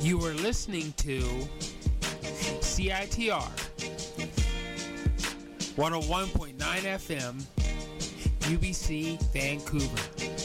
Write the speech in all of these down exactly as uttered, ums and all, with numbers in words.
You were listening to C I T R one oh one point nine F M, U B C, Vancouver.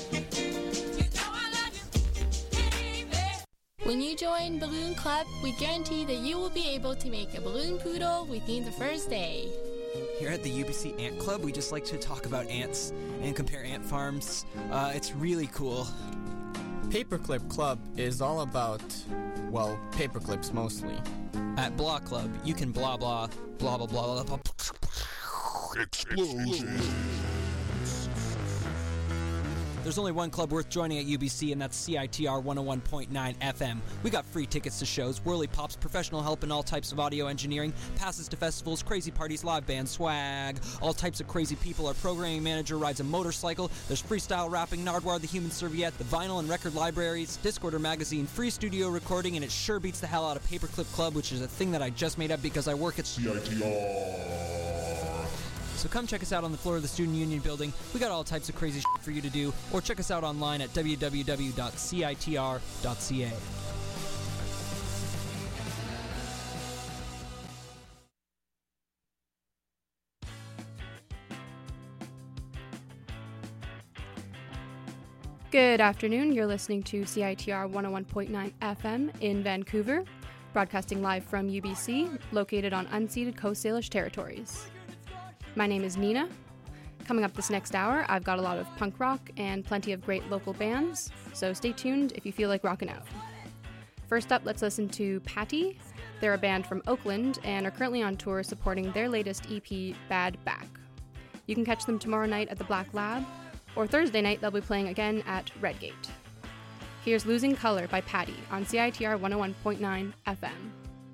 When you join Balloon Club, we guarantee that you will be able to make a balloon poodle within the first day. Here at the U B C Ant Club, we just like to talk about ants and compare ant farms. Uh, it's really cool. Paperclip Club is all about, well, paperclips mostly. At Blah Club, you can blah blah, blah blah blah blah blah. Explosions. There's only one club worth joining at U B C, and that's C I T R one oh one point nine F M. We got free tickets to shows, whirly pops, professional help in all types of audio engineering, passes to festivals, crazy parties, live band swag, all types of crazy people. Our programming manager rides a motorcycle. There's freestyle rapping, Nardwar the Human Serviette, the vinyl and record libraries, Discorder magazine, free studio recording, and it sure beats the hell out of Paperclip Club, which is a thing that I just made up because I work at C I T R. So come check us out on the floor of the Student Union building. We got all types of crazy shit for you to do. Or check us out online at w w w dot c i t r dot c a. Good afternoon. You're listening to C I T R one oh one point nine F M in Vancouver, broadcasting live from U B C, located on unceded Coast Salish territories. My name is Nina. Coming up this next hour, I've got a lot of punk rock and plenty of great local bands, so stay tuned if you feel like rocking out. First up, let's listen to Patty. They're a band from Oakland and are currently on tour supporting their latest E P, Bad Back. You can catch them tomorrow night at the Black Lab, or Thursday night they'll be playing again at Redgate. Here's Losing Color by Patty on C I T R one oh one point nine F M.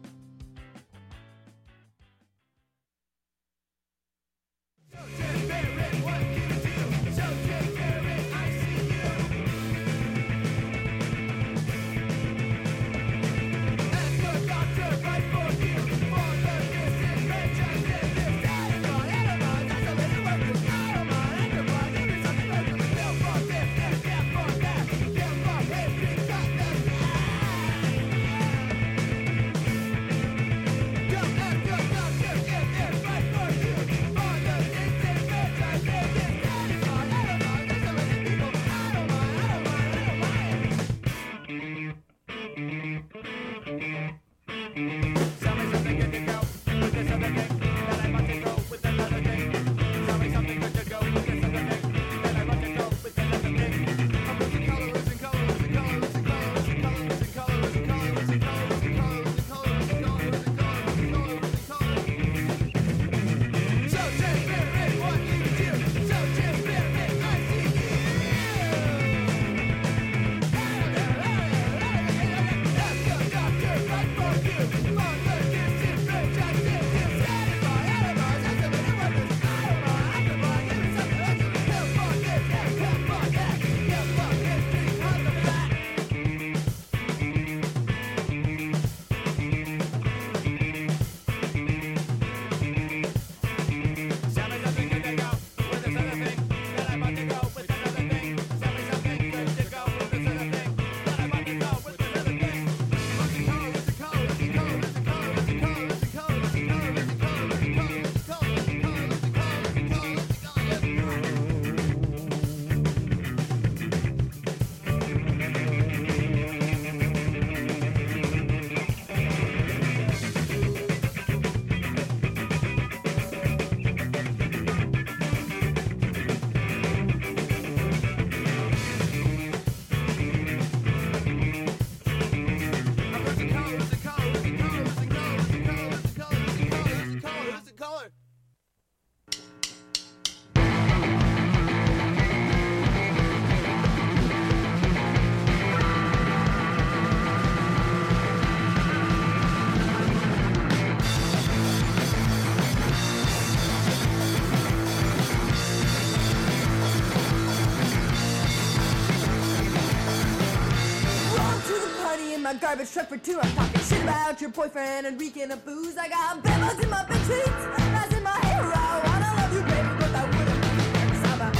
Garbage truck for two. I'm talking shit about your boyfriend and reeking of booze. I got bambas in my bed sheets, that's in my hair. I wanna love you, baby, but I wouldn't. I'm a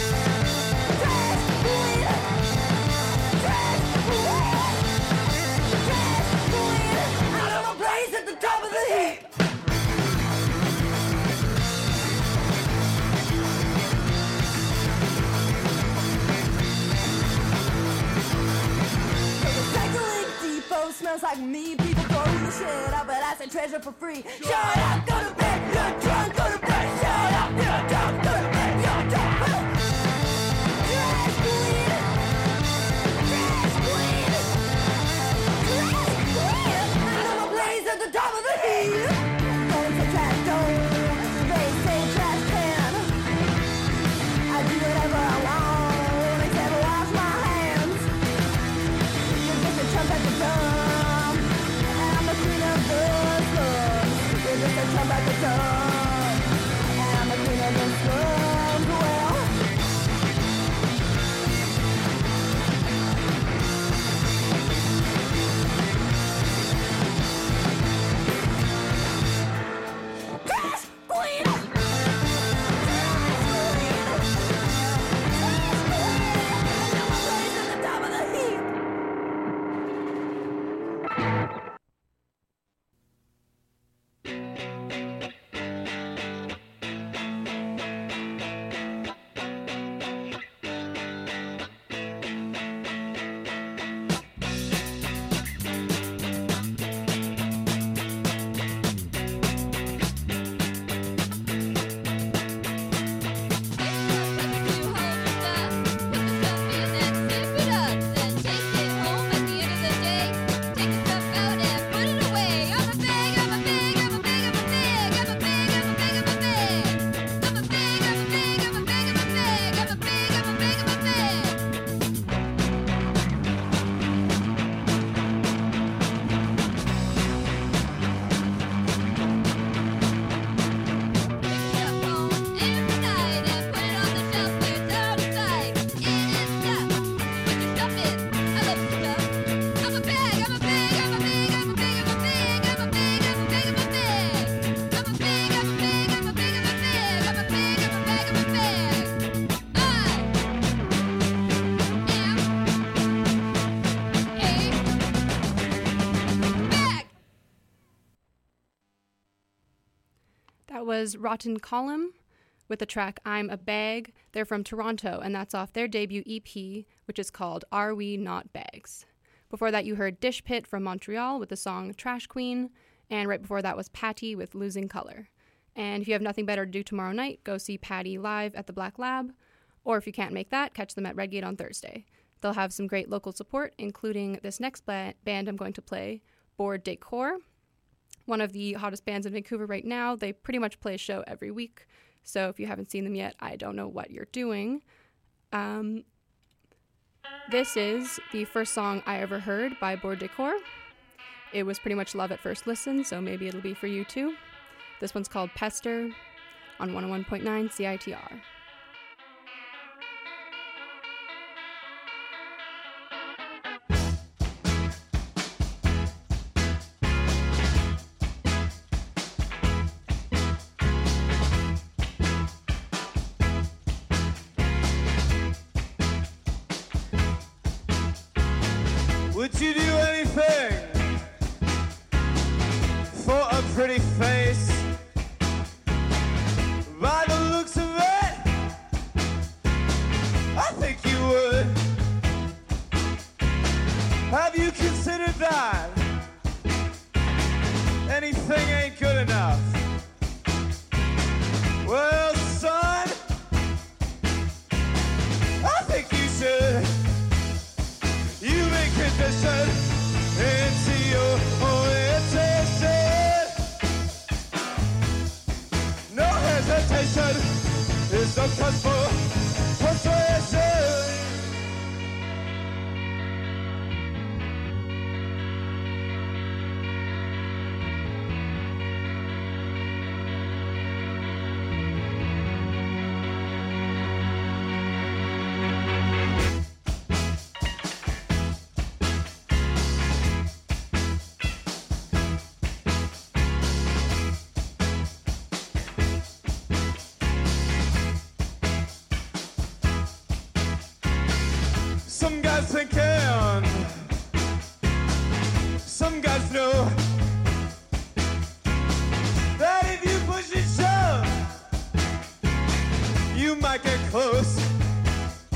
trash queen, trash queen, trash queen. like me. People throw the shit out, but I say treasure for free. Shut up, go to bed, you're drunk, go to bed. Shut up, you're drunk, go to bed, you're drunk. Trash queen, trash queen, trash queen. I'm a blaze at the top of the heap. Don't say trash, don't. They say trash can. I do whatever I want, except wash my hands. You're just a chump at the dump, and I'm the queen of the slums. You're just a chump at the dump, and I'm the queen of the slums. Well, trash queen! That was Rotten Column with the track I'm a Bag. They're from Toronto, and that's off their debut E P, which is called Are We Not Bags? Before that, you heard Dish Pit from Montreal with the song Trash Queen, and right before that was Patty with Losing Color. And if you have nothing better to do tomorrow night, go see Patty live at the Black Lab, or if you can't make that, catch them at Redgate on Thursday. They'll have some great local support, including this next ba- band I'm going to play, Board Decor, one of the hottest bands in Vancouver right now. They pretty much play a show every week, so if you haven't seen them yet, I don't know what you're doing. Um, this is the first song I ever heard by Board Decor. It was pretty much love at first listen, so maybe it'll be for you too. This one's called Pester on one oh one point nine C I T R. Would you do anything for a pretty face? By the looks of it, I think you would. Have you considered that anything ain't good enough? Well, son, I think you should. You make condition into your orientation. No hesitation is no cause for persuasion. Some guys thinking, some guys know that if you push and shove, you might get close,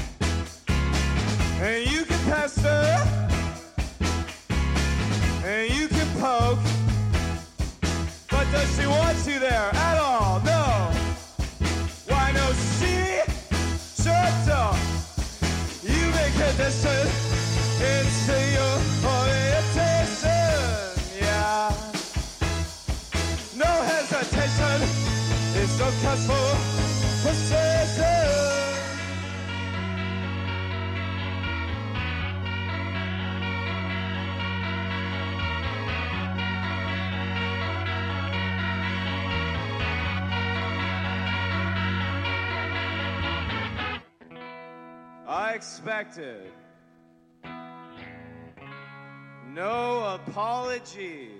and you can pass her, and you does she want you there at all? No. Why no, she sure don't. You make a decision. It's your orientation, yeah. No hesitation. It's no cause for persuasion. I expected no apologies,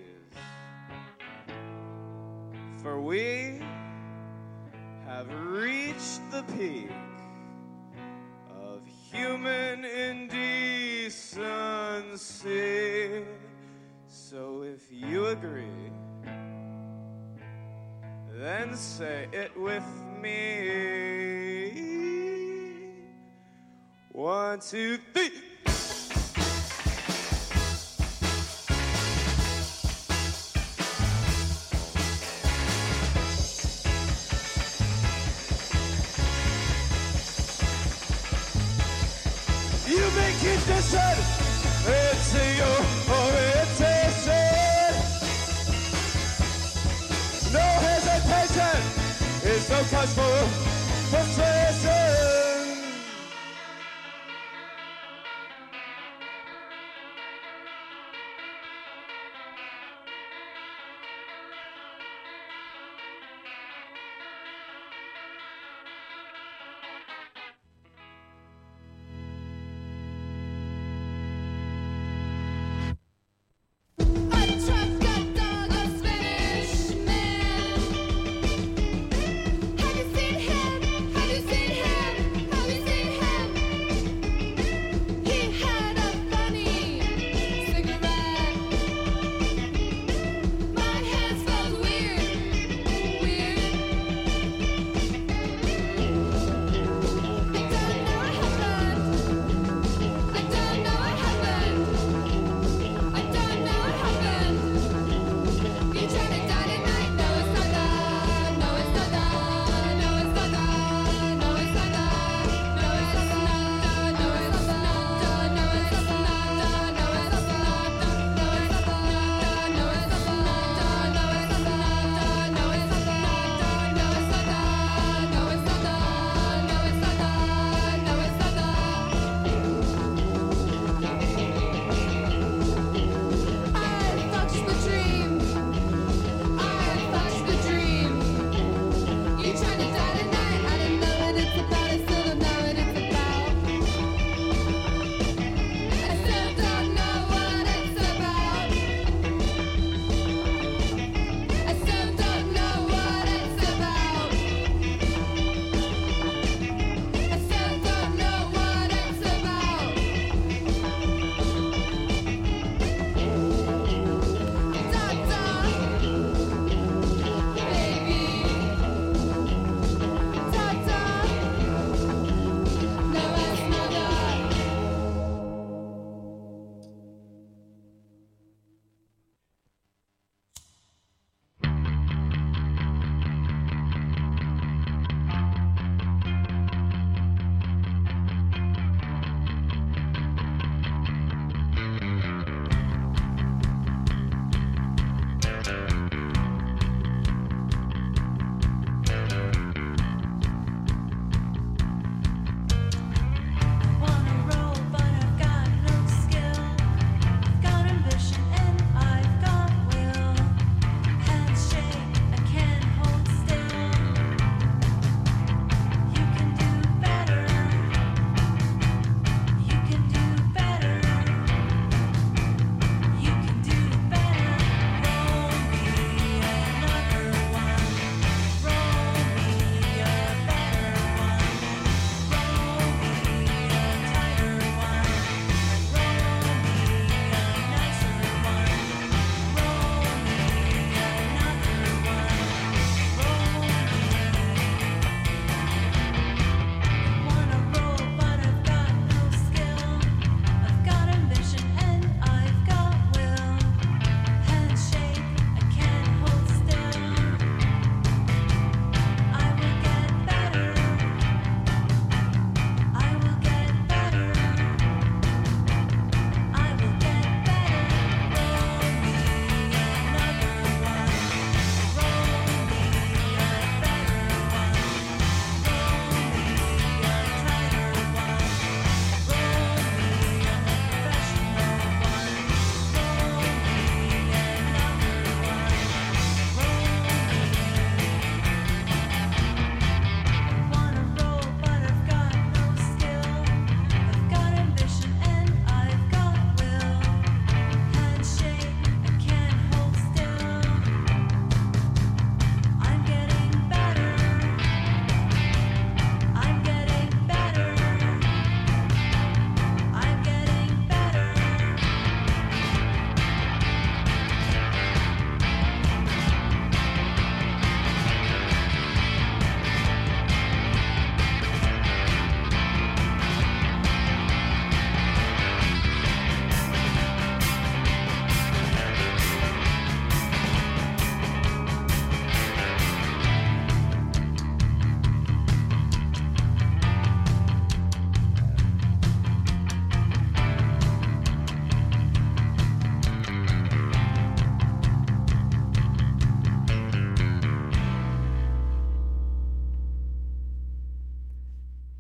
for we have reached the peak of human indecency. So if you agree, then say it with me. One, two, three. You make it decide. It's your orientation. No hesitation. It's no cause for persuasion. Have you seen him? Have you seen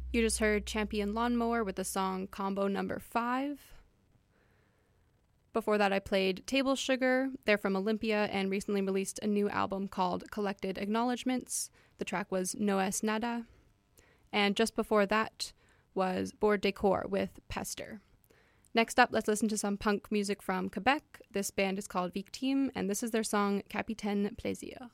You just heard Champion Lawnmower with the song Combo Number five. Before that, I played Table Sugar. They're from Olympia and recently released a new album called Collected Acknowledgements. The track was No Es Nada. And just before that was Board Decor with Pester. Next up, let's listen to some punk music from Quebec. This band is called Victime, and this is their song Capitaine Plaisir.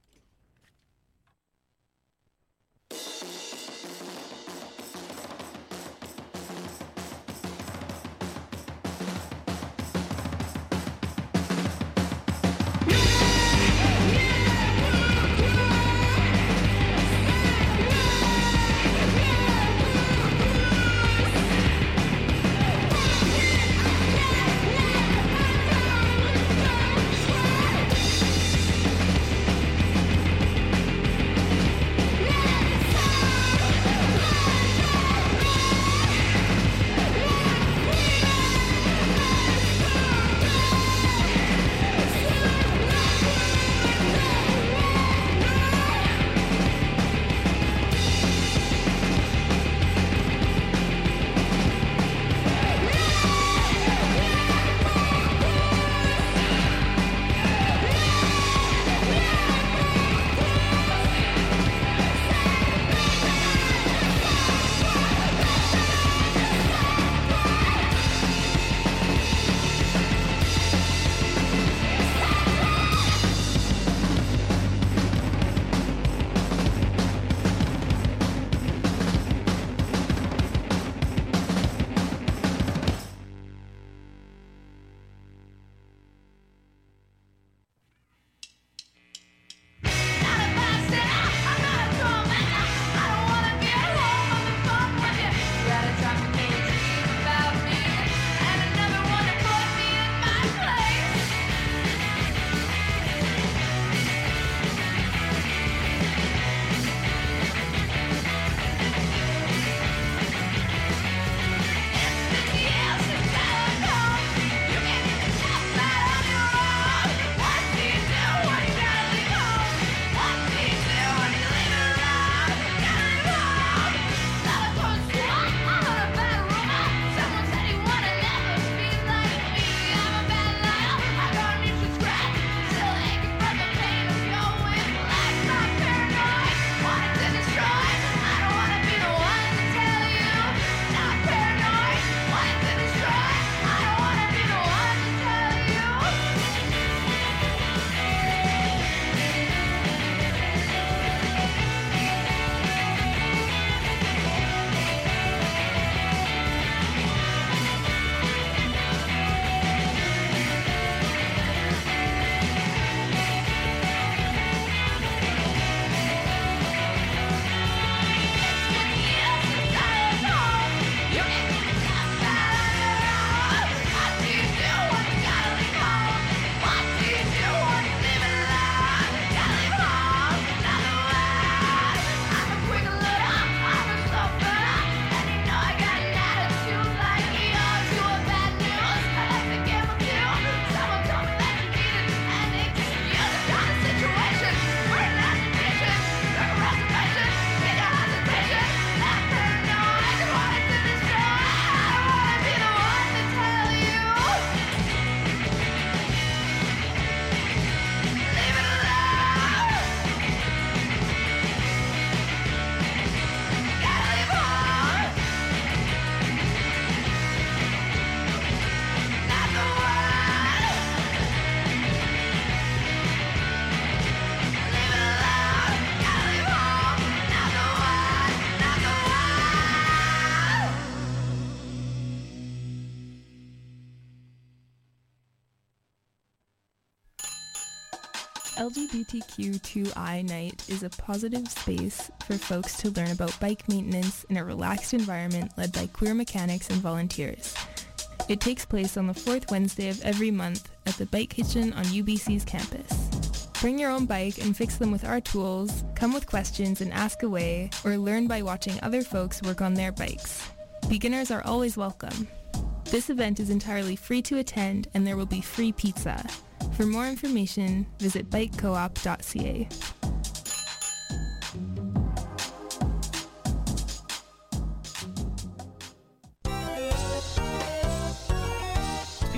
L G B T Q two I Night is a positive space for folks to learn about bike maintenance in a relaxed environment led by queer mechanics and volunteers. It takes place on the fourth Wednesday of every month at the Bike Kitchen on U B C's campus. Bring your own bike and fix them with our tools, come with questions and ask away, or learn by watching other folks work on their bikes. Beginners are always welcome. This event is entirely free to attend and there will be free pizza. For more information, visit bike coop dot c a.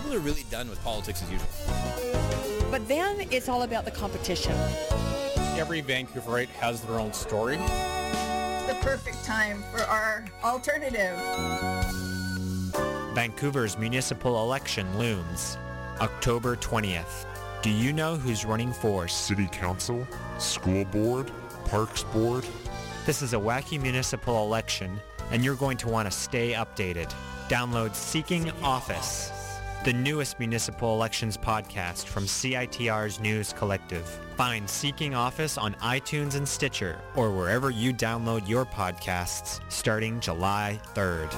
people are really done with politics as usual. But then it's all about the competition. Every Vancouverite has their own story. The perfect time for our alternative. Vancouver's municipal election looms, October twentieth. Do you know who's running for City Council, School Board, Parks Board? This is a wacky municipal election, and you're going to want to stay updated. Download Seeking Office, the newest municipal elections podcast from C I T R's News Collective. Find Seeking Office on iTunes and Stitcher, or wherever you download your podcasts, starting July third.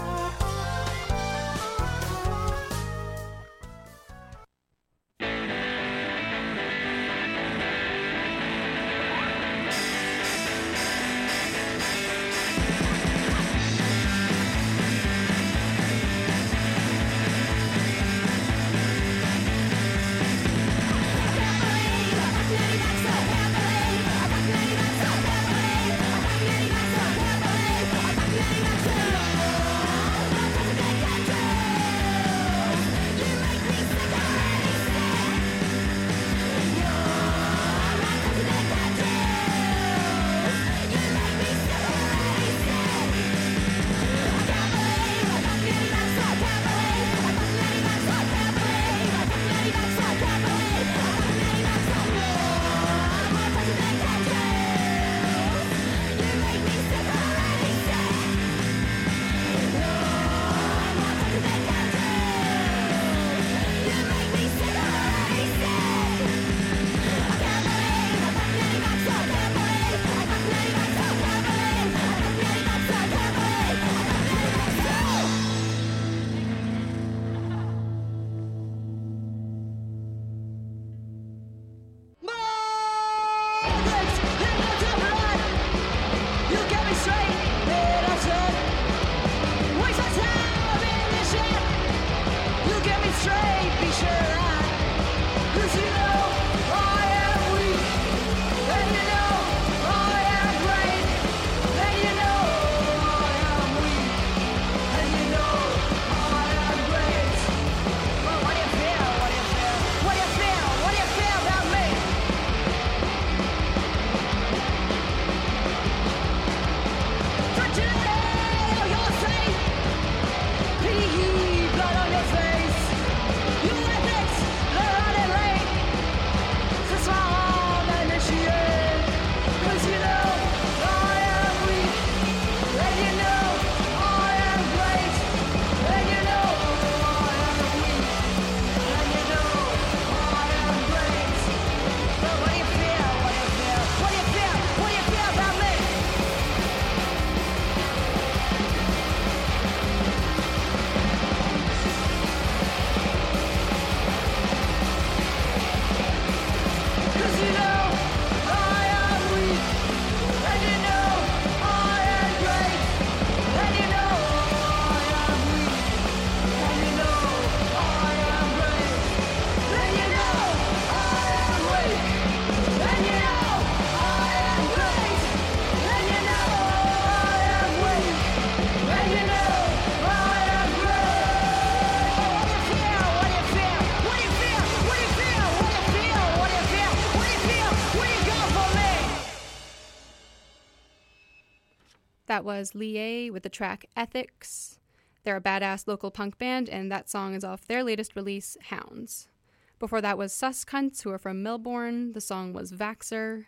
That was Lie with the track Ethics. They're a badass local punk band, and that song is off their latest release, Hounds. Before that was Suscunts, who are from Melbourne. The song was Vaxxer.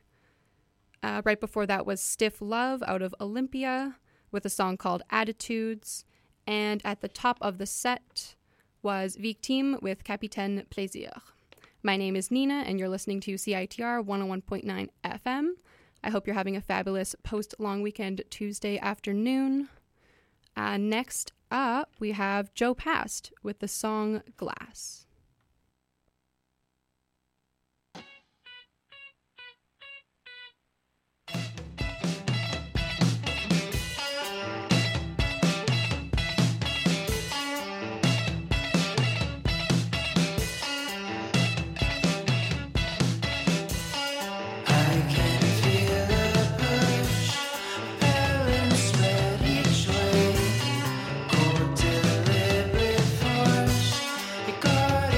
Uh, right before that was Stiff Love out of Olympia with a song called Attitudes. And at the top of the set was Victime with Capitaine Plaisir. My name is Nina, and you're listening to C I T R one oh one point nine F M. I hope you're having a fabulous post-long weekend Tuesday afternoon. Uh, next up, we have Joe Past with the song Glass. God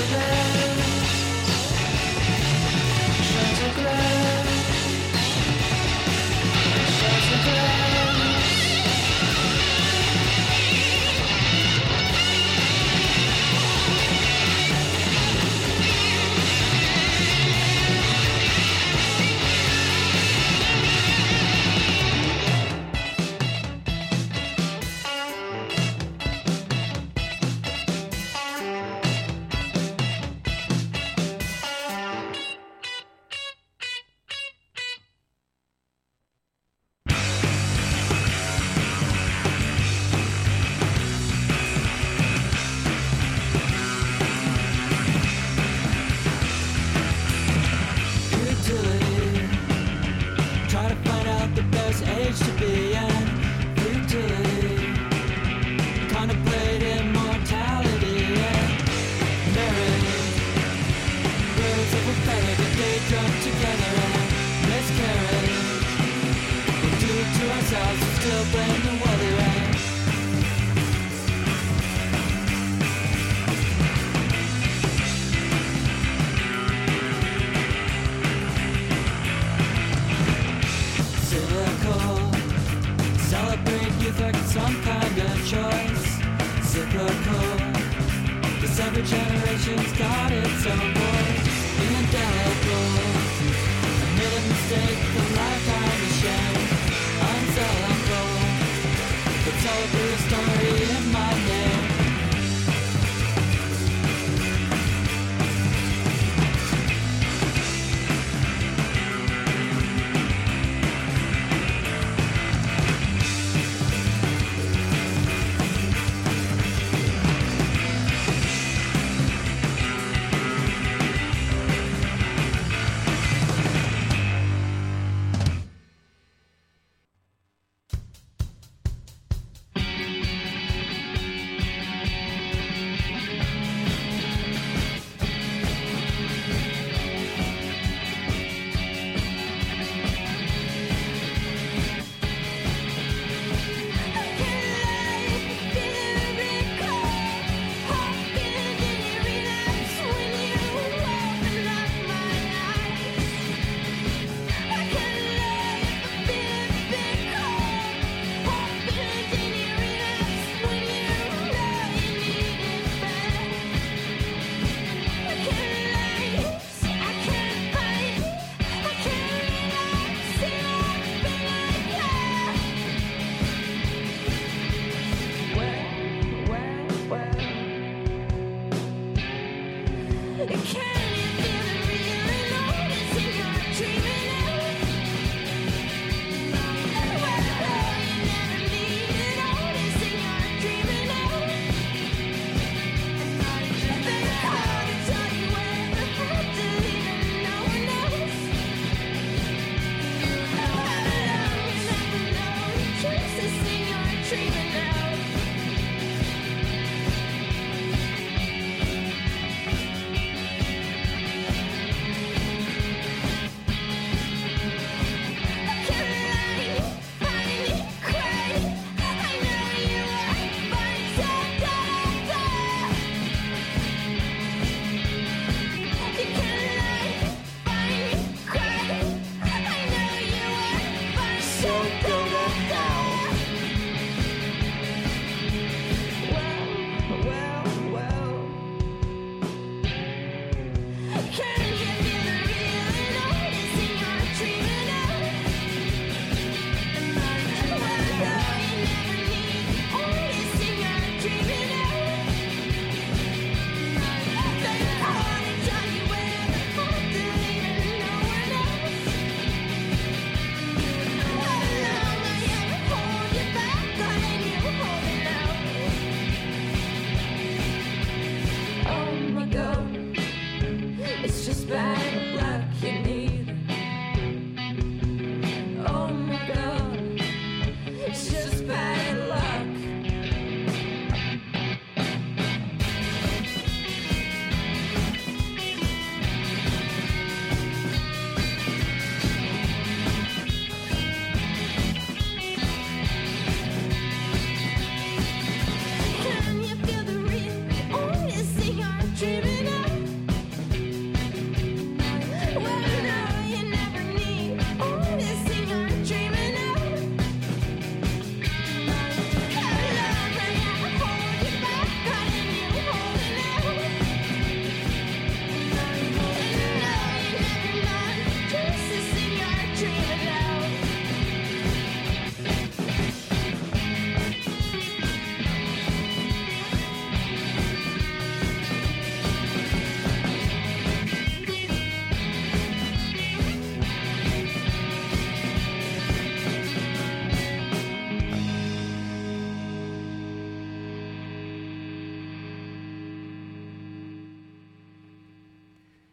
Dreaming of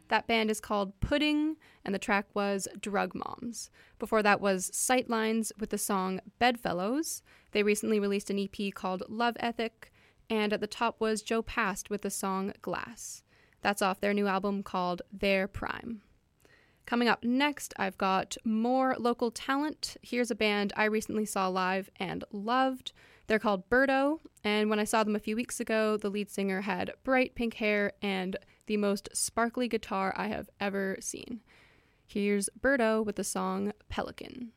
That band is called Pudding, and the track was Drug Moms. Before that was Sightlines with the song Bedfellows. They recently released an E P called Love Ethic, and at the top was Joe Past with the song Glass. That's off their new album called Their Prime. Coming up next, I've got more local talent. Here's a band I recently saw live and loved. They're called Birdo, and when I saw them a few weeks ago, the lead singer had bright pink hair and the most sparkly guitar I have ever seen. Here's Birdo with the song Pelican.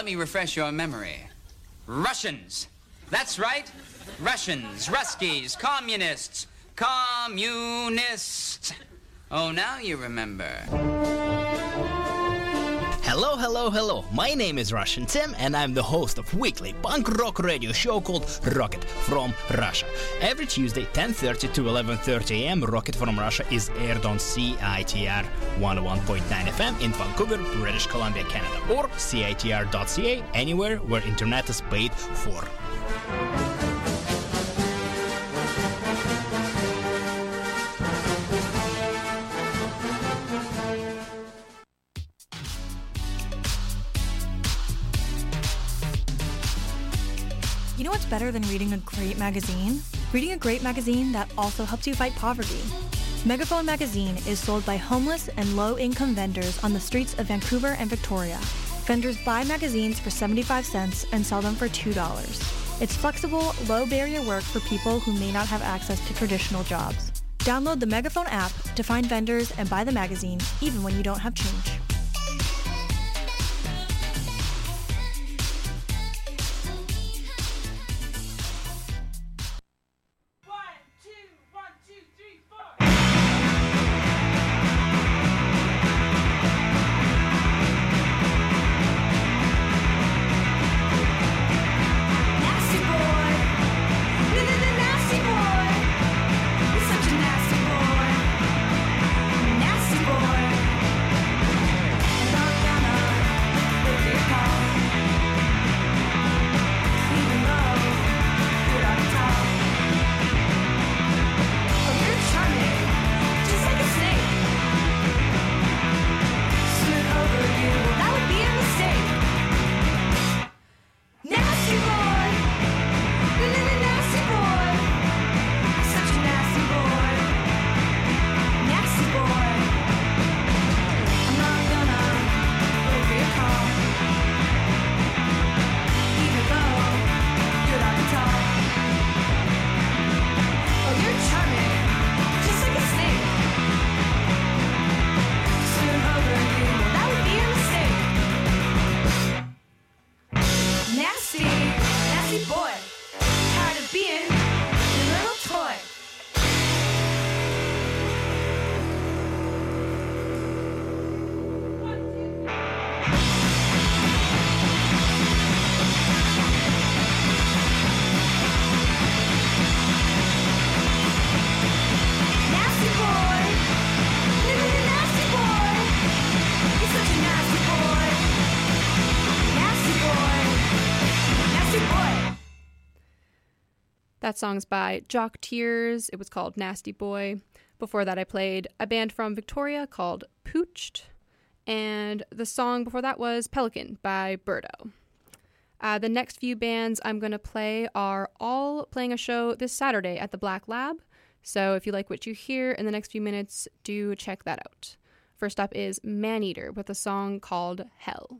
let me refresh your memory. Russians. That's right. Russians, Ruskies, communists, communists. Oh, now you remember. Hello, hello, hello. My name is Russian Tim, and I'm the host of weekly punk rock radio show called Rocket from Russia. Every Tuesday, ten thirty to eleven thirty a.m., Rocket from Russia is aired on C I T R one oh one point nine F M in Vancouver, British Columbia, Canada, or C I T R dot C A, anywhere where internet is paid for. You know what's better than reading a great magazine? Reading a great magazine that also helps you fight poverty. Megaphone Magazine is sold by homeless and low-income vendors on the streets of Vancouver and Victoria. Vendors buy magazines for seventy-five cents and sell them for two dollars. It's flexible, low-barrier work for people who may not have access to traditional jobs. Download the Megaphone app to find vendors and buy the magazine, even when you don't have change. That song's by Jock Tears. It was called Nasty Boy. Before that, I played a band from Victoria called Pooched. And the song before that was Pelican by Birdo. Uh, the next few bands I'm going to play are all playing a show this Saturday at the Black Lab. So if you like what you hear in the next few minutes, do check that out. First up is Maneater with a song called Hell.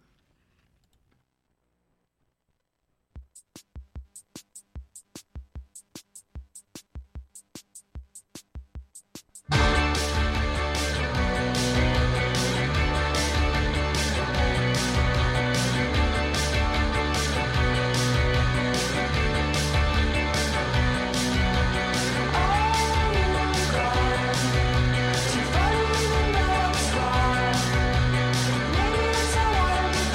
Maybe it's a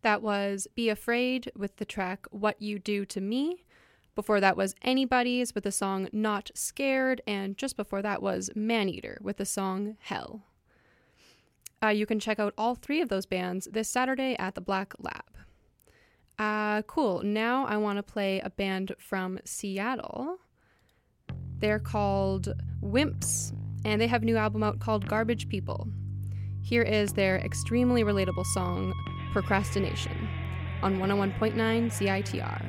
That was Be Afraid with the track What You Do to Me. Before that was Anybody's with the song Not Scared. And just before that was Maneater with the song Hell. Uh, you can check out all three of those bands this Saturday at the Black Lab. Uh, cool. Now I want to play a band from Seattle. They're called Wimps, and they have a new album out called Garbage People. Here is their extremely relatable song, Procrastination, on one oh one point nine C I T R.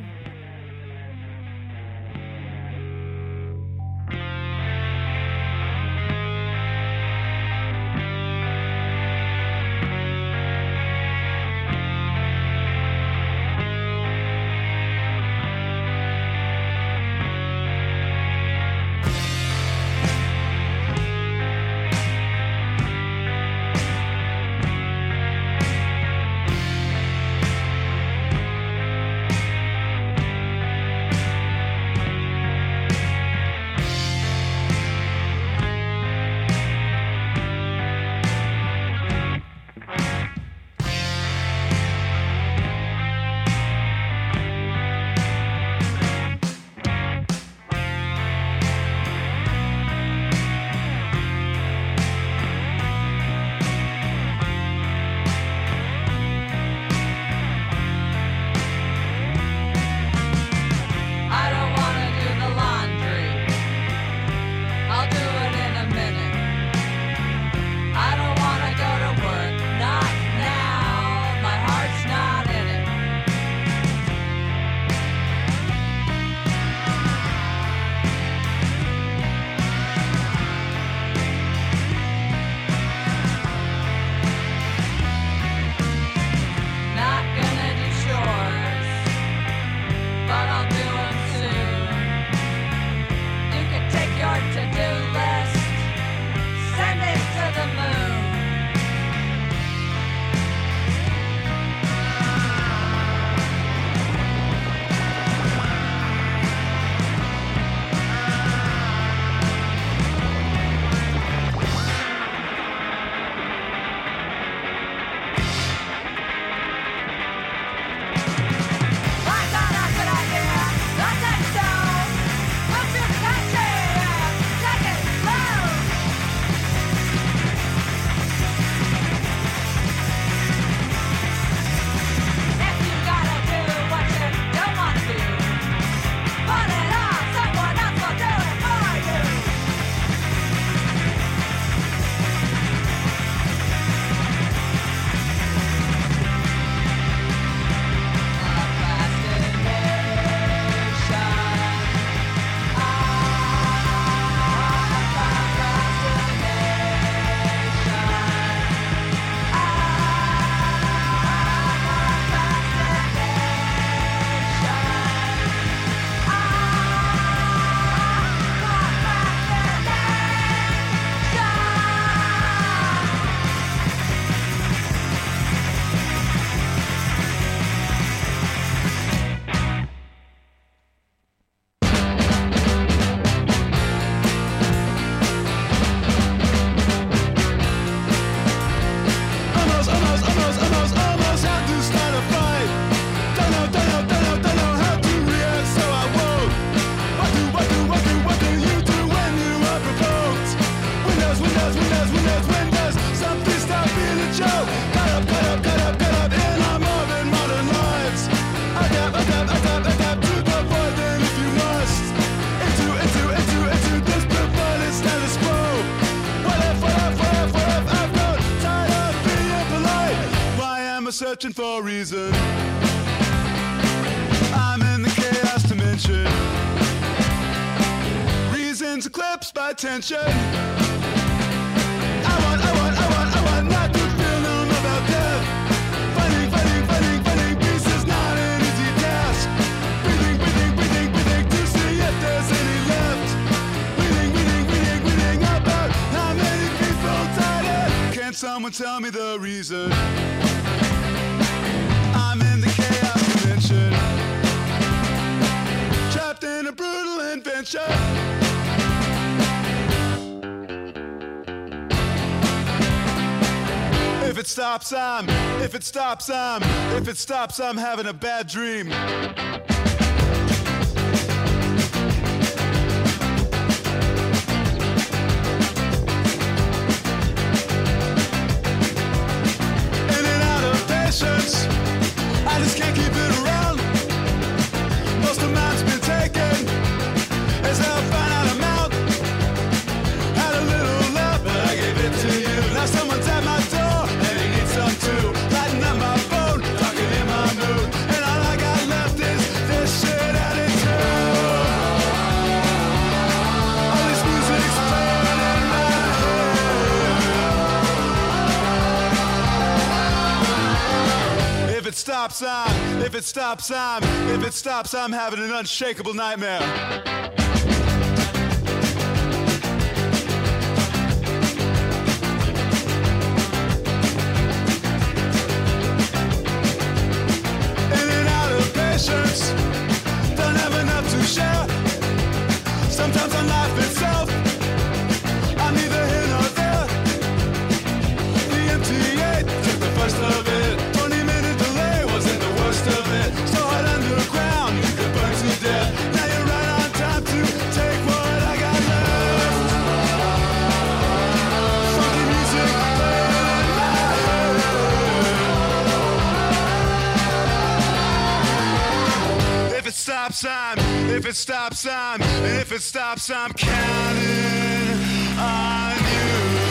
Searching for a reason. I'm in the chaos dimension. Reasons eclipsed by tension. I want, I want, I want, I want not to feel numb about death. Fighting, fighting, fighting, fighting. Peace is not an easy task. Breathing, breathing, breathing, breathing to see if there's any left. Reading, reading, reading, reading about how many people died. Can someone tell me the reason? I'm in the chaos dimension, trapped in a brutal invention. If If it stops, I'm, if it stops, I'm, if it stops, I'm having a bad dream. In and out of patience, I just can't keep it around. Most of mine's been taken, as I'll find out I'm out. Had a little love, but I gave it to you. Now someone's at my door, and he needs some too. Lighting up my phone, talking in my mood, and all I got left is this shit attitude. All this music's playing in my head. If it stops, I'm, if it stops, I'm, if it stops, I'm having an unshakable nightmare. Don't have enough to share. Sometimes on life itself, I'm neither here nor there. The M T eight took the first of it. twenty minute delay wasn't the worst of it. So hot underground, you could burn to death. Now you're right on time to take what I got left. Funky music playing in my head. If it stops, I'm, if it stops, I'm, and if it stops, I'm counting on you.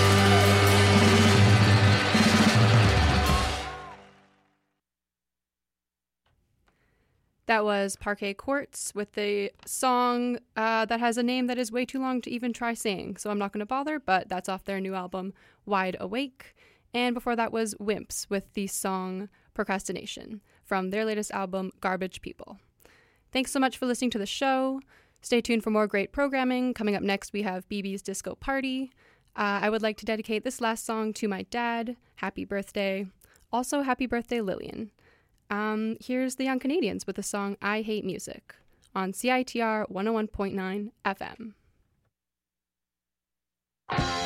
That was Parquet Courts with the song uh, that has a name that is way too long to even try saying, so I'm not going to bother, but that's off their new album, Wide Awake. And before that was Wimps with the song Procrastination from their latest album, Garbage People. Thanks so much for listening to the show. Stay tuned for more great programming. Coming up next, we have B B's Disco Party. Uh, I would like to dedicate this last song to my dad. Happy birthday. Also, happy birthday, Lillian. Um, here's the Young Canadians with the song I Hate Music on C I T R one oh one point nine F M.